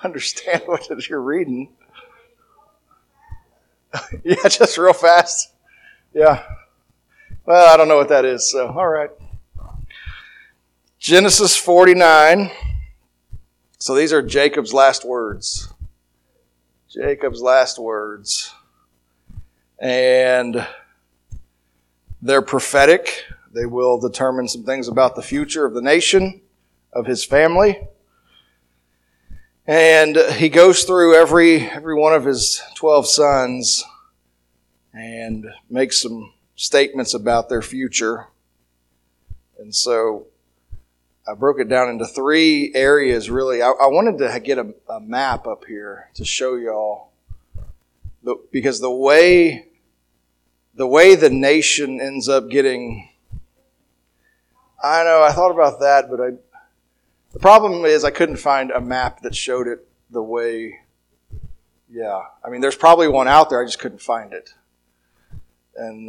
understand what it is you're reading. Yeah, just real fast. Yeah. Well, I don't know what that is, so all right. Genesis 49. So these are Jacob's last words. Jacob's last words. And they're prophetic. They will determine some things about the future of the nation, of his family. And he goes through every one of his 12 sons and makes some statements about their future. And so I broke it down into 3 areas, really. I wanted to get a map up here to show y'all. Because the way the nation ends up getting... I know, I thought about that, but the problem is I couldn't find a map that showed it the way... Yeah, I mean, there's probably one out there, I just couldn't find it. And,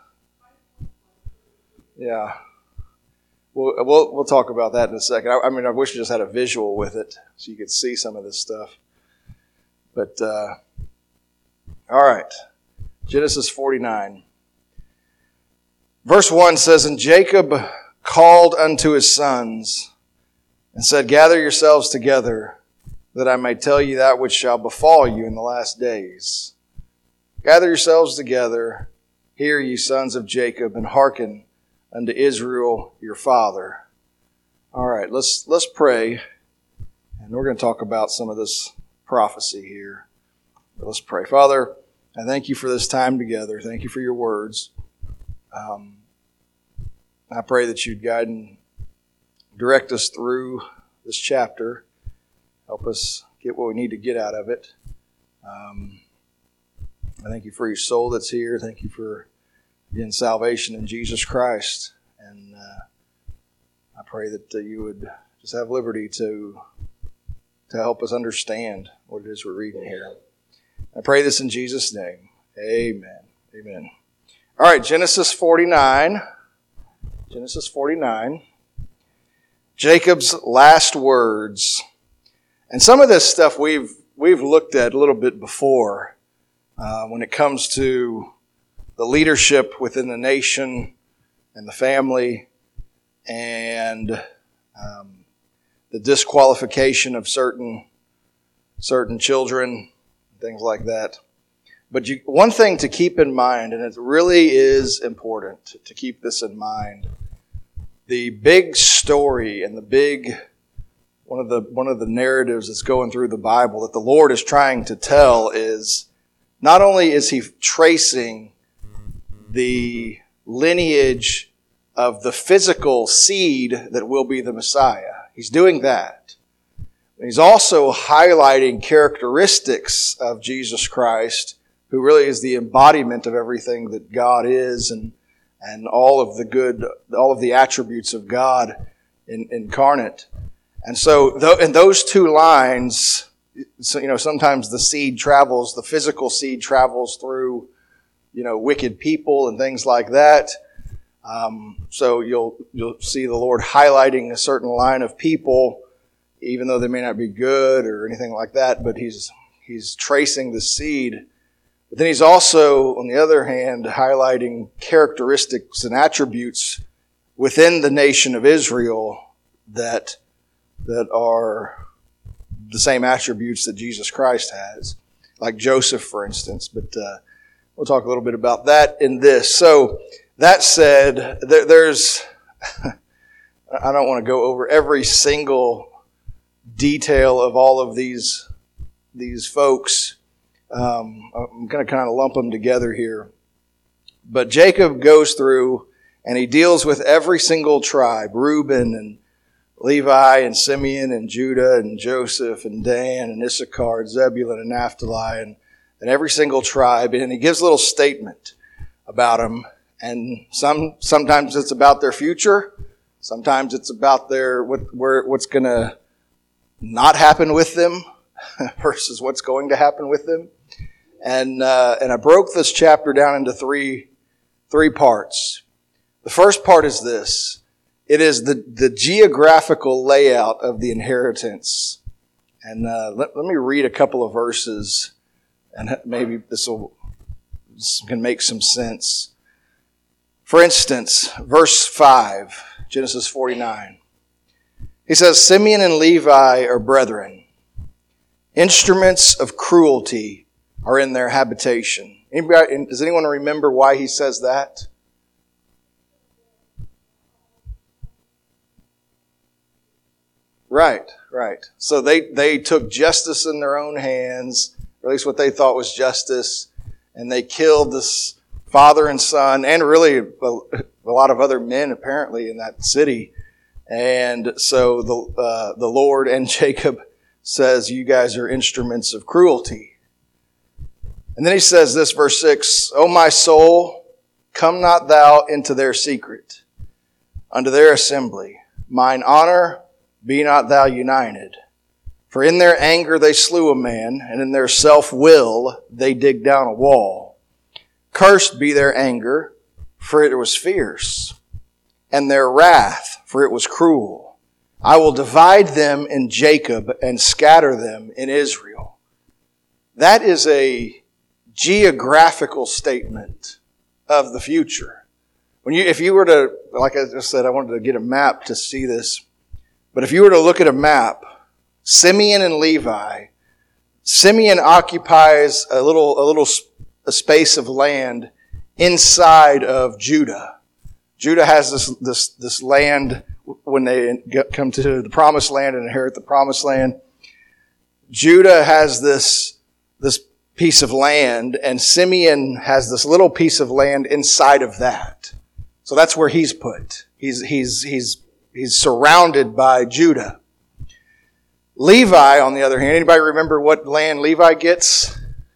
yeah. We'll talk about that in a second. I mean, I wish we just had a visual with it so you could see some of this stuff. But, all right. Genesis 49. Verse 1 says, And Jacob called unto his sons and said, Gather yourselves together, that I may tell you that which shall befall you in the last days. Gather yourselves together, hear ye sons of Jacob, and hearken unto Israel your father. All right, let's pray, and we're going to talk about some of this prophecy here. But let's pray. Father, I thank you for this time together. Thank you for your words. I pray that you'd guide and direct us through this chapter. Help us get what we need to get out of it. I thank you for your soul that's here. Thank you for, again, salvation in Jesus Christ. And I pray that you would just have liberty to help us understand what it is we're reading here. I pray this in Jesus' name. Amen. Amen. All right, Genesis 49. Genesis 49. Jacob's last words. And some of this stuff we've looked at a little bit before when it comes to the leadership within the nation and the family and the disqualification of certain children, things like that. But one thing to keep in mind, and it really is important to keep this in mind, the big story and one of the narratives that's going through the Bible that the Lord is trying to tell is not only is he tracing the lineage of the physical seed that will be the Messiah. He's doing that. He's also highlighting characteristics of Jesus Christ, who really is the embodiment of everything that God is and all of the attributes of God incarnate. And so in those 2 lines, sometimes the physical seed travels through, wicked people and things like that. So you'll see the Lord highlighting a certain line of people, even though they may not be good or anything like that, but he's tracing the seed. But then he's also, on the other hand, highlighting characteristics and attributes within the nation of Israel that are the same attributes that Jesus Christ has, like Joseph, for instance. But we'll talk a little bit about that in this. So that said, there's I don't want to go over every single detail of all of these folks. I'm going to kind of lump them together here. But Jacob goes through and he deals with every single tribe, Reuben and Levi and Simeon and Judah and Joseph and Dan and Issachar and Zebulun and Naphtali and every single tribe. And he gives a little statement about them. And sometimes it's about their future. Sometimes it's about what's going to not happen with them versus what's going to happen with them. And I broke this chapter down into three parts. The first part is this. It is the geographical layout of the inheritance And let me read a couple of verses, and maybe this can make some sense. For instance, verse 5, Genesis 49. He says, Simeon and Levi are brethren. Instruments of cruelty are in their habitation. Does anyone remember why he says that? Right. So they took justice in their own hands, or at least what they thought was justice, and they killed this father and son, and really a lot of other men apparently in that city. And so the Lord and Jacob says, you guys are instruments of cruelty. And then he says this, verse 6, O my soul, come not thou into their secret, unto their assembly. Mine honor, be not thou united. For in their anger they slew a man, and in their self-will they dig down a wall. Cursed be their anger, for it was fierce, and their wrath, for it was cruel. I will divide them in Jacob and scatter them in Israel. That is a geographical statement of the future. If you were to, like I just said, I wanted to get a map to see this. But if you were to look at a map, Simeon and Levi, Simeon occupies a space of land inside of Judah. Judah has this land when they come to the promised land and inherit the promised land. Judah has this piece of land, and Simeon has this little piece of land inside of that. So that's where he's put. He's surrounded by Judah. Levi, on the other hand, anybody remember what land Levi gets?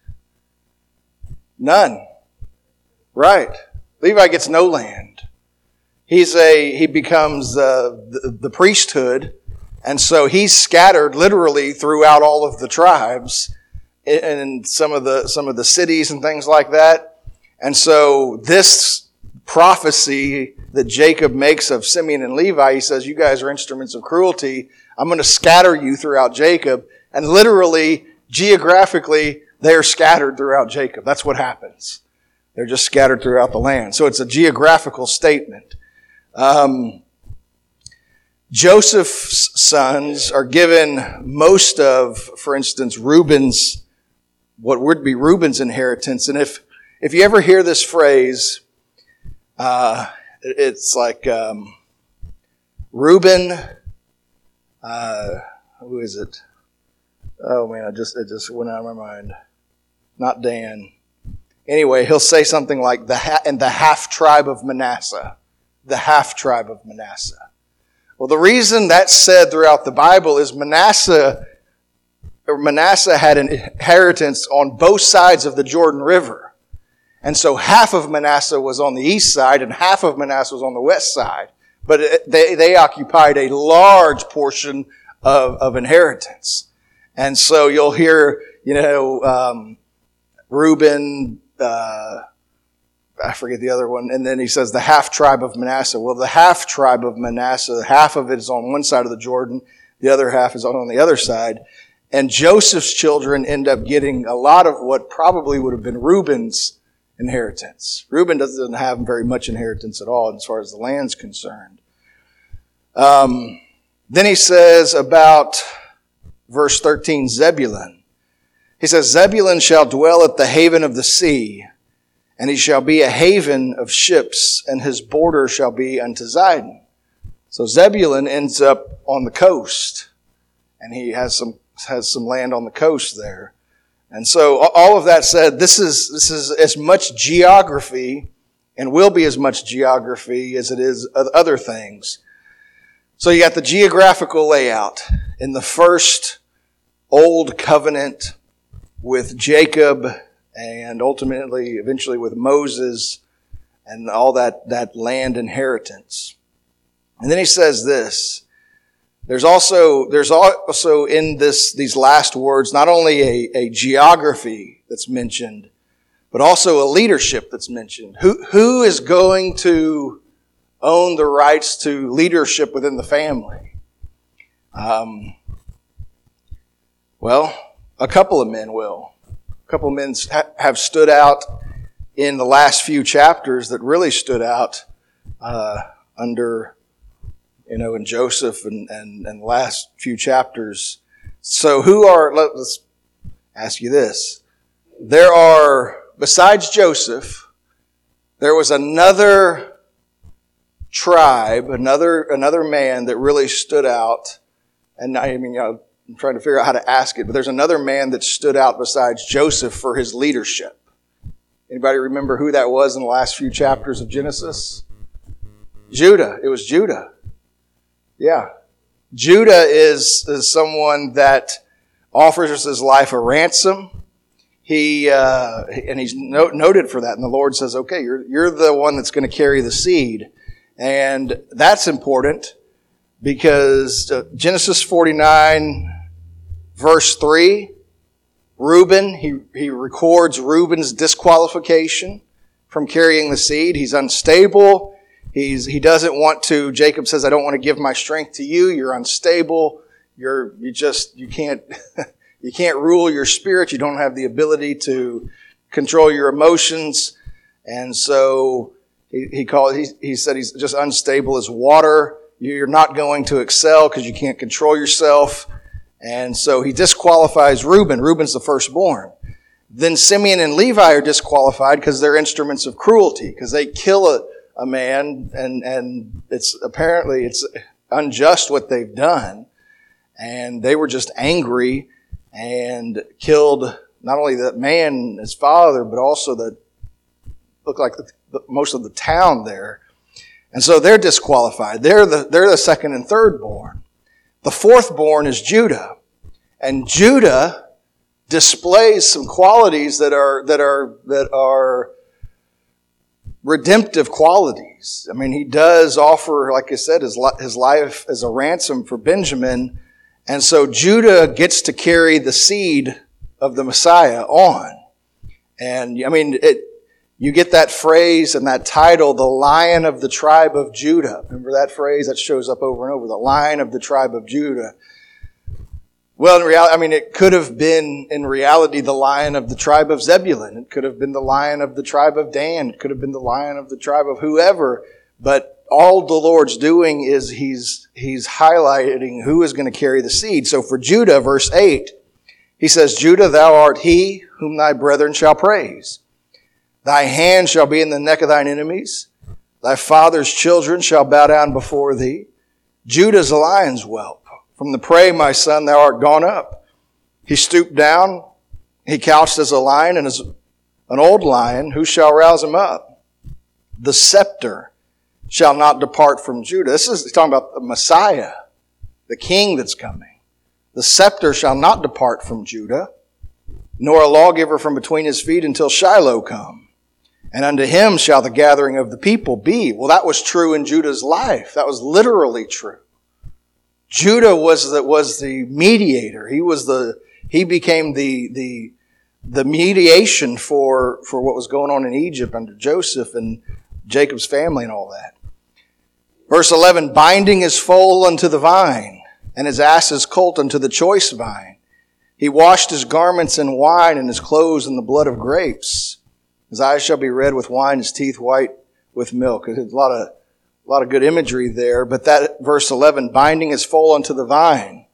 None. Right. Levi gets no land. He becomes the priesthood, and so he's scattered literally throughout all of the tribes in some of the cities and things like that. And so this prophecy that Jacob makes of Simeon and Levi, he says, you guys are instruments of cruelty. I'm going to scatter you throughout Jacob. And literally, geographically, they're scattered throughout Jacob. That's what happens. They're just scattered throughout the land. So it's a geographical statement. Joseph's sons are given most of, for instance, what would be Reuben's inheritance. And if you ever hear this phrase, it's like Reuben, who is it? Oh man, it just went out of my mind. Not Dan. Anyway, he'll say something like the half tribe of Manasseh. The half tribe of Manasseh. Well, the reason that's said throughout the Bible is Manasseh had an inheritance on both sides of the Jordan River. And so half of Manasseh was on the east side and half of Manasseh was on the west side. But they occupied a large portion of inheritance. And so you'll hear, Reuben, I forget the other one. And then he says the half tribe of Manasseh. Well, the half tribe of Manasseh, half of it is on one side of the Jordan. The other half is on the other side. And Joseph's children end up getting a lot of what probably would have been Reuben's inheritance. Reuben doesn't have very much inheritance at all as far as the land's concerned. Then he says about verse 13, Zebulun. He says, Zebulun shall dwell at the haven of the sea, and he shall be a haven of ships, and his border shall be unto Zidon. So Zebulun ends up on the coast, and he has some land on the coast there. And so all of that said, this is as much geography, and will be as much geography as it is other things. So you got the geographical layout in the first old covenant with Jacob, and eventually with Moses, and all that land inheritance. And then he says this, there's also in these last words, not only a geography that's mentioned, but also a leadership that's mentioned. Who is going to own the rights to leadership within the family? Well, a couple of men will. A couple of men have stood out in the last few chapters that really stood out under, in Joseph and the last few chapters. So let's ask you this. There are, besides Joseph, there was another tribe, another man that really stood out. And I'm trying to figure out how to ask it, but there's another man that stood out besides Joseph for his leadership. Anybody remember who that was in the last few chapters of Genesis? Judah. It was Judah. Yeah. Judah is someone that offers his life a ransom. He's noted for that. And the Lord says, okay, you're the one that's going to carry the seed. And that's important because Genesis 49, verse 3, Reuben, he records Reuben's disqualification from carrying the seed. He's unstable. He doesn't want to. Jacob says, I don't want to give my strength to you. You're unstable. You can't you can't rule your spirit. You don't have the ability to control your emotions. And so he said he's just unstable as water. You're not going to excel because you can't control yourself. And so he disqualifies Reuben. Reuben's the firstborn. Then Simeon and Levi are disqualified because they're instruments of cruelty, because they kill a man, and it's unjust what they've done. And they were just angry and killed not only that man, his father, but also looked like most of the town there. And so they're disqualified. They're the second and third born. The fourth born is Judah. And Judah displays some qualities that are redemptive qualities. I mean, he does offer, like I said, his life as a ransom for Benjamin. And so Judah gets to carry the seed of the Messiah on. And I mean, you get that phrase and that title, the Lion of the Tribe of Judah. Remember that phrase? That shows up over and over, the Lion of the Tribe of Judah. Well, in reality, it could have been, in reality, the Lion of the Tribe of Zebulun. It could have been the Lion of the Tribe of Dan. It could have been the Lion of the Tribe of whoever. But all the Lord's doing is He's highlighting who is going to carry the seed. So for Judah, verse 8, He says, Judah, thou art he whom thy brethren shall praise. Thy hand shall be in the neck of thine enemies. Thy father's children shall bow down before thee. Judah's a lion's whelp. From the prey, my son, thou art gone up. He stooped down. He couched as a lion and as an old lion. Who shall rouse him up? The scepter shall not depart from Judah. This is talking about the Messiah, the king that's coming. The scepter shall not depart from Judah, nor a lawgiver from between his feet until Shiloh come. And unto him shall the gathering of the people be. Well, that was true in Judah's life. That was literally true. Judah was the mediator. He became the mediation for what was going on in Egypt under Joseph and Jacob's family and all that. Verse 11, binding his foal unto the vine, and his ass's colt unto the choice vine. He washed his garments in wine, and his clothes in the blood of grapes. His eyes shall be red with wine, his teeth white with milk. There's a lot of good imagery there. But that verse 11, binding his foal unto the vine,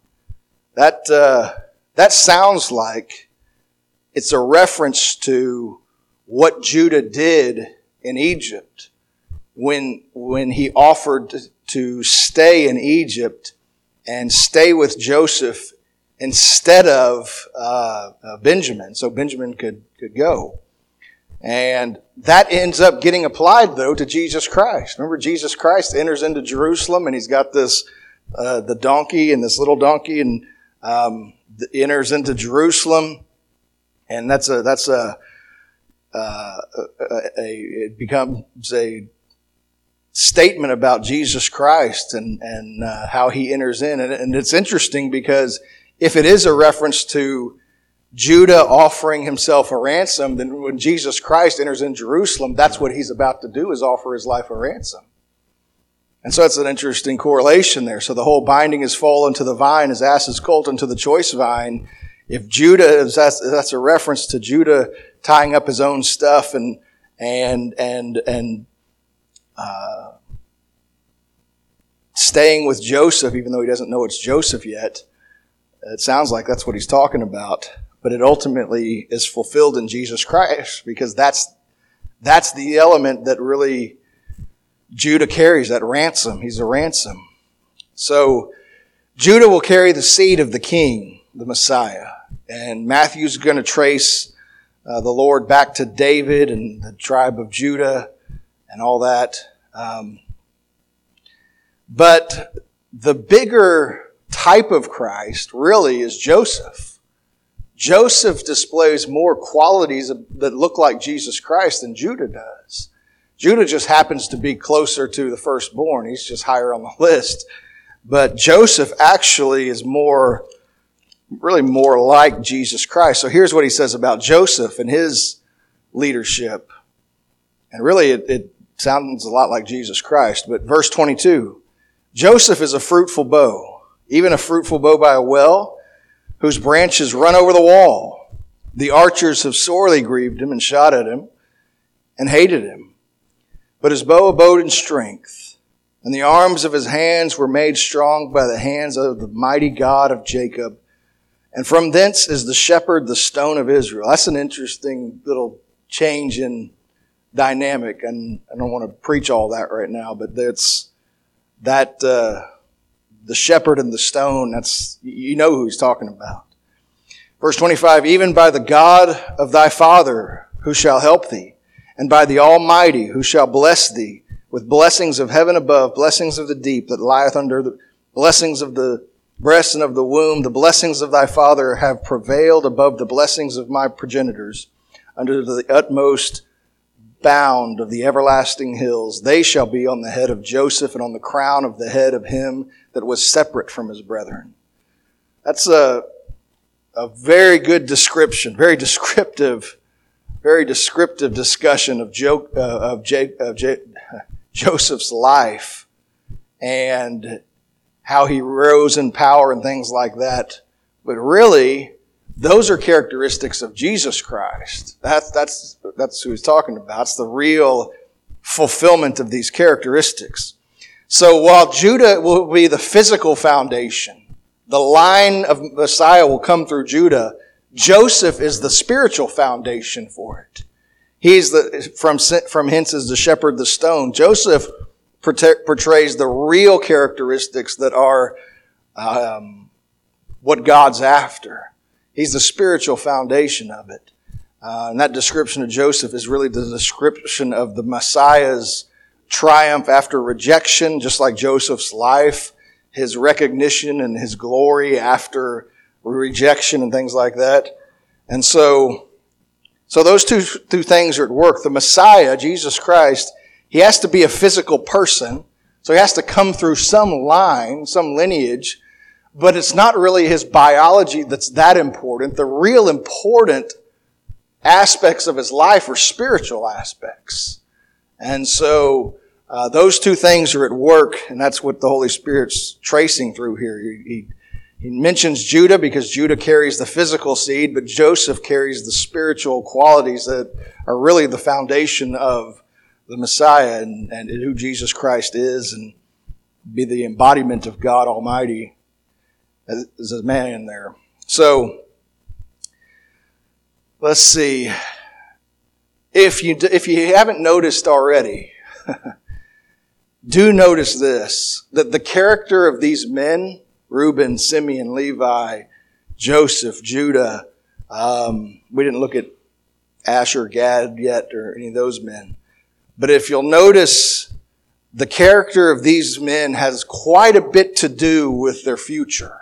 that sounds like it's a reference to what Judah did in Egypt when he offered to stay in Egypt and stay with Joseph instead of Benjamin, so Benjamin could go. And that ends up getting applied, though, to Jesus Christ. Remember, Jesus Christ enters into Jerusalem, and he's got this the donkey and this little donkey, and enters into Jerusalem, and it becomes a statement about Jesus Christ and how he enters in. And it's interesting because if it is a reference to Judah offering himself a ransom, then when Jesus Christ enters in Jerusalem, that's what he's about to do, is offer his life a ransom. And so that's an interesting correlation there. So the whole binding his foal unto the vine, his ass's colt unto the choice vine, if Judah, that's a reference to Judah tying up his own stuff and staying with Joseph, even though he doesn't know it's Joseph yet. It sounds like that's what he's talking about, but it ultimately is fulfilled in Jesus Christ, because that's the element that really Judah carries, that ransom. He's a ransom. So Judah will carry the seed of the king, the Messiah. And Matthew's going to trace the Lord back to David and the tribe of Judah and all that. But the bigger type of Christ really is Joseph. Joseph displays more qualities that look like Jesus Christ than Judah does. Judah just happens to be closer to the firstborn. He's just higher on the list. But Joseph actually is really more like Jesus Christ. So here's what he says about Joseph and his leadership. And really it sounds a lot like Jesus Christ. But verse 22, Joseph is a fruitful bow, even a fruitful bow by a well, whose branches run over the wall. The archers have sorely grieved him and shot at him and hated him. But his bow abode in strength, and the arms of his hands were made strong by the hands of the mighty God of Jacob. And from thence is the shepherd, the stone of Israel. That's an interesting little change in dynamic, and I don't want to preach all that right now, but it's that the shepherd and the stone, that's, you know who he's talking about. Verse 25, even by the God of thy father who shall help thee, and by the Almighty who shall bless thee with blessings of heaven above, blessings of the deep that lieth under, the blessings of the breast and of the womb, the blessings of thy father have prevailed above the blessings of my progenitors under the utmost bound of the everlasting hills. They shall be on the head of Joseph and on the crown of the head of him that was separate from his brethren. That's a very good description, very descriptive discussion of Joseph's life and how he rose in power and things like that. But really, those are characteristics of Jesus Christ. That's who he's talking about. It's the real fulfillment of these characteristics. So while Judah will be the physical foundation, the line of Messiah will come through Judah, Joseph is the spiritual foundation for it. He's from hence is the shepherd, the stone. Joseph portrays the real characteristics that are what God's after. He's the spiritual foundation of it. And that description of Joseph is really the description of the Messiah's triumph after rejection, just like Joseph's life, his recognition and his glory after rejection and things like that. And so those two things are at work. The Messiah, Jesus Christ, he has to be a physical person, so he has to come through some line, some lineage, but it's not really his biology that's that important. The real important aspects of his life are spiritual aspects. And so those two things are at work, and that's what the Holy Spirit's tracing through here. He mentions Judah because Judah carries the physical seed, but Joseph carries the spiritual qualities that are really the foundation of the Messiah and who Jesus Christ is, and be the embodiment of God Almighty as a man in there. So, let's see. If you haven't noticed already, do notice this, that the character of these men, Reuben, Simeon, Levi, Joseph, Judah, we didn't look at Asher, Gad yet, or any of those men. But if you'll notice, the character of these men has quite a bit to do with their future.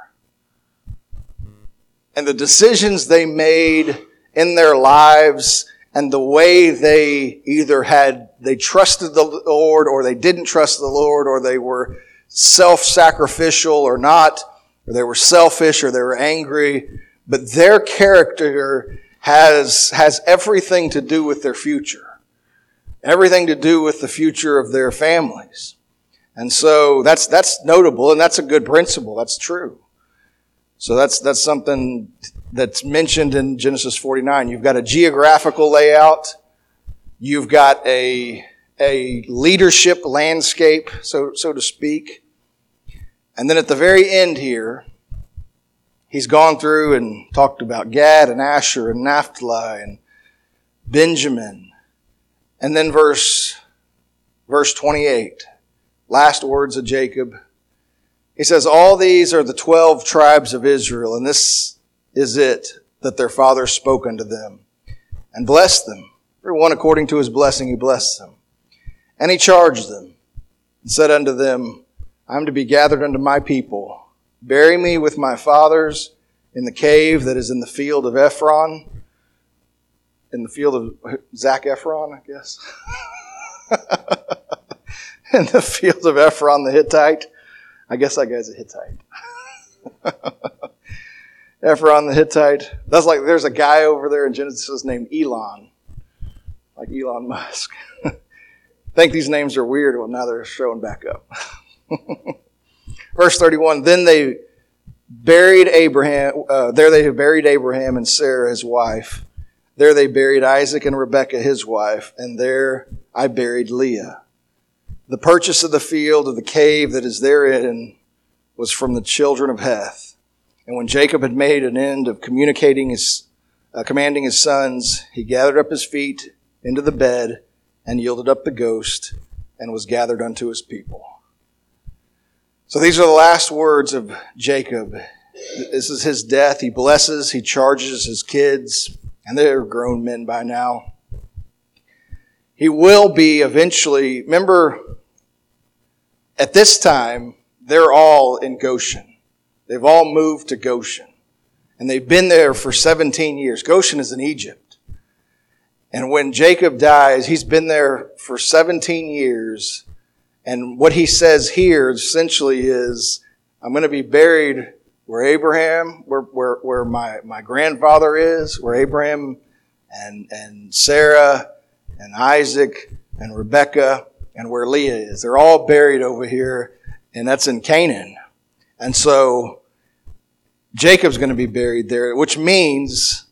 And the decisions they made in their lives and the way they they trusted the Lord or they didn't trust the Lord, or they were self-sacrificial or not, or they were selfish or they were angry. But their character has everything to do with their future. Everything to do with the future of their families. And so that's notable, and that's a good principle. That's true. So that's something that's mentioned in Genesis 49. You've got a geographical layout. You've got a leadership landscape, so to speak. And then at the very end here, he's gone through and talked about Gad and Asher and Naphtali and Benjamin. And then verse 28, last words of Jacob. He says, all these are the 12 tribes of Israel, and this is it that their father spoke unto them, and blessed them. Everyone according to his blessing he blessed them. And he charged them, and said unto them, I am to be gathered unto my people. Bury me with my fathers in the cave that is in the field of Ephron. In the field of Zac Efron, I guess. In the field of Ephron the Hittite. I guess that guy's a Hittite. Ephron the Hittite. That's like there's a guy over there in Genesis named Elon. Like Elon Musk. I think these names are weird. Well, now they're showing back up. Verse 31, then they buried Abraham. There they buried Abraham and Sarah his wife. There they buried Isaac and Rebekah his wife. And there I buried Leah. The purchase of the field of the cave that is therein was from the children of Heth. And when Jacob had made an end of commanding his sons, he gathered up his feet into the bed and yielded up the ghost and was gathered unto his people. So these are the last words of Jacob. This is his death. He blesses, he charges his kids, and they're grown men by now. He will be eventually, remember, at this time, they're all in Goshen. They've all moved to Goshen. And they've been there for 17 years. Goshen is in Egypt. And when Jacob dies, he's been there for 17 years. And what he says here essentially is, I'm going to be buried where Abraham, where my grandfather is, where Abraham and Sarah and Isaac and Rebekah and where Leah is. They're all buried over here, and that's in Canaan. And so Jacob's going to be buried there, which means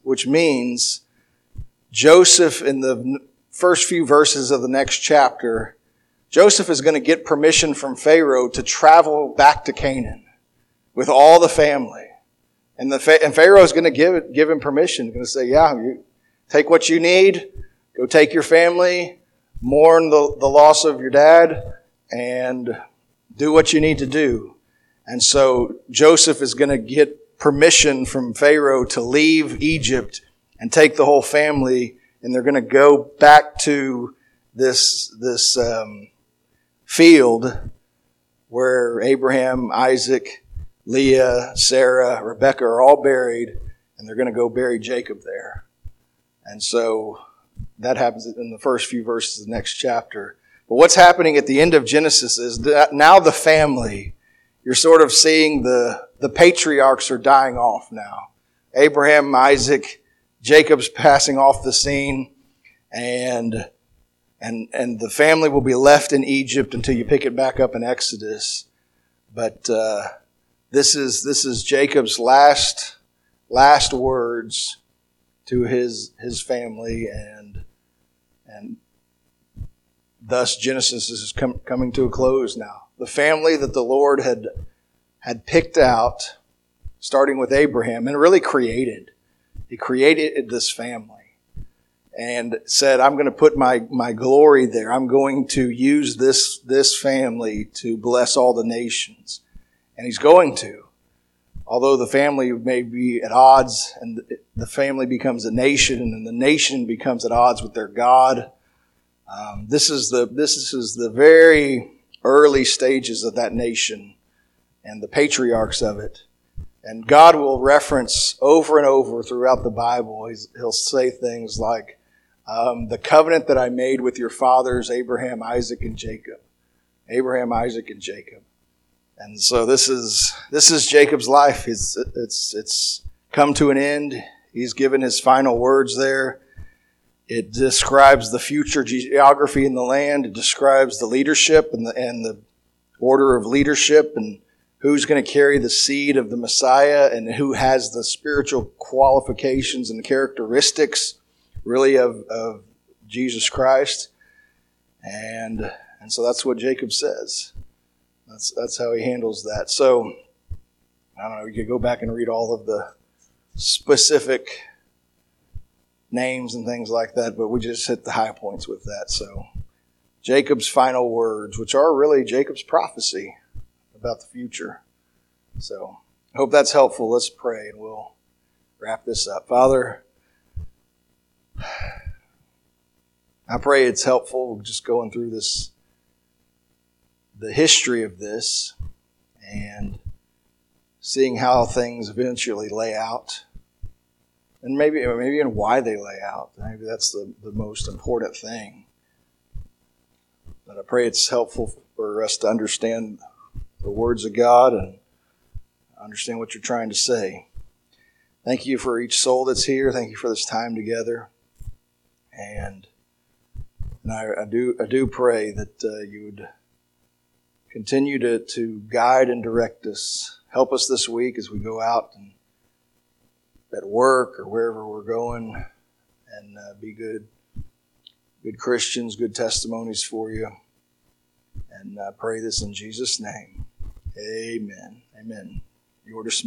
Joseph, in the first few verses of the next chapter, Joseph is going to get permission from Pharaoh to travel back to Canaan with all the family. And Pharaoh is going to give him permission. He's going to say, yeah, you take what you need, go take your family, mourn the loss of your dad, and do what you need to do. And so Joseph is going to get permission from Pharaoh to leave Egypt and take the whole family, and they're going to go back to this field where Abraham, Isaac, Leah, Sarah, Rebekah are all buried, and they're going to go bury Jacob there. And so that happens in the first few verses of the next chapter. But what's happening at the end of Genesis is that now the family, you're sort of seeing the patriarchs are dying off now. Abraham, Isaac, Jacob's passing off the scene, and the family will be left in Egypt until you pick it back up in Exodus. But this is Jacob's last words to his family, and thus Genesis is coming to a close now. The family that the Lord had picked out, starting with Abraham, and really created. He created this family and said, I'm going to put my glory there. I'm going to use this family to bless all the nations. And he's going to. Although the family may be at odds, and the family becomes a nation, and the nation becomes at odds with their God. This is the very early stages of that nation and the patriarchs of it. And God will reference over and over throughout the Bible. He'll say things like, the covenant that I made with your fathers, Abraham, Isaac, and Jacob. Abraham, Isaac, and Jacob. And so this is Jacob's life. It's come to an end. He's given his final words there. It describes the future geography in the land. It describes the leadership and the order of leadership and who's going to carry the seed of the Messiah and who has the spiritual qualifications and characteristics really of Jesus Christ. And so that's what Jacob says. That's how he handles that. So, I don't know, you could go back and read all of the specific names and things like that, but we just hit the high points with that. So, Jacob's final words, which are really Jacob's prophecy about the future. So, I hope that's helpful. Let's pray and we'll wrap this up. Father, I pray it's helpful just going through this, the history of this, and seeing how things eventually lay out. And maybe even why they lay out. Maybe that's the most important thing. But I pray it's helpful for us to understand the words of God and understand what you're trying to say. Thank you for each soul that's here. Thank you for this time together. And I do pray that you would continue to guide and direct us. Help us this week as we go out and at work or wherever we're going, and be good Christians, good testimonies for you. And I pray this in Jesus' name. Amen. Amen. You are dismissed.